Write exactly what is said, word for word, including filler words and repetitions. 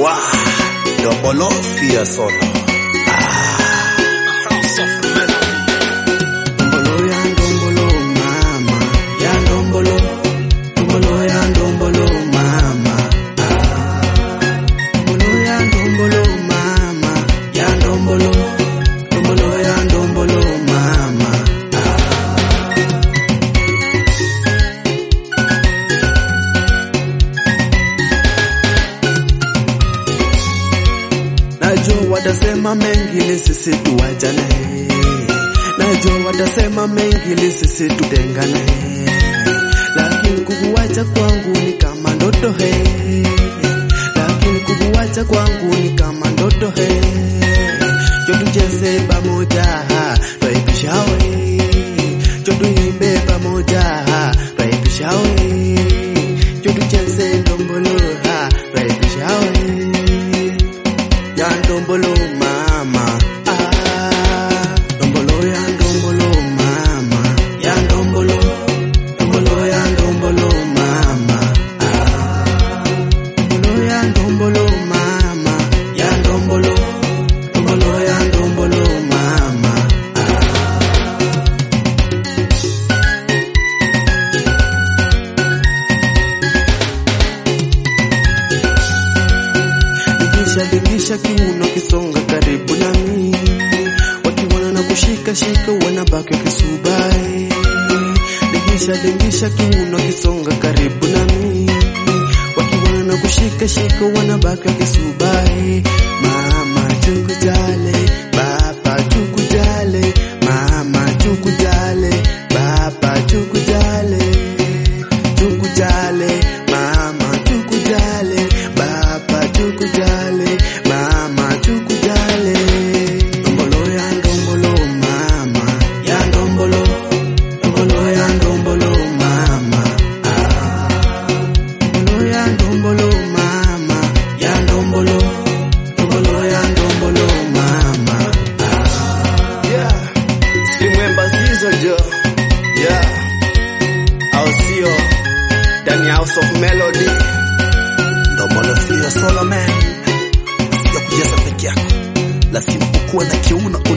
Wow, Ndombolo Fia Solo. Ndombolo ya ndombolo mama, ya ndombolo, ndombolo ya ndombolo mama. Ndombolo ya ndombolo mama, ya ndombolo, ndombolo ya ndombolo mama. Najua watasema mengi ni sisi tuachane, najua watasema mengi ni sisi tutengane, lakini kukuacha kwangu ni kama ndoto he, lakini kukuacha kwangu ni kama ndoto he. Jo tucheze pamoja twaipisha we, jo tuimbe pamoja twaipisha we, jo tucheze ndombolo twaipisha we. Ya ndombolo mama, ah, ndombolo ya ndombolo mama, ya ndombolo, ndombolo ya ndombolo mama, ah, ndombolo ya ndombolo mama, ya ndombolo, ndombolo ya ndombolo mama, ah. Dingisha dingisha kiuno kisonga karibu nami, wakiwana na kushika shika wanabaki kisubai. Dingisha dingisha kiuno kisonga karibu nami, wakiwana na kushika shika wanabaki kisubai. Mama tukujale, baba tukujale, mama tukujale, baba tukujale, tukujale, mama tukujale, baba tukujale, mama tukujale. Ndombolo ya ndombolo mama, ya ndombolo, ndombolo ya ndombolo mama, ah, ndombolo ya ndombolo mama, ya ndombolo, ndombolo ya ndombolo mama, ah. Yeah, Slimwemba zizo jo, yeah, au sio, ndani ya House of Melody. Ndombolo Fia Solo man. Sio kujaza peke yako, lazima ukuwe na kiuno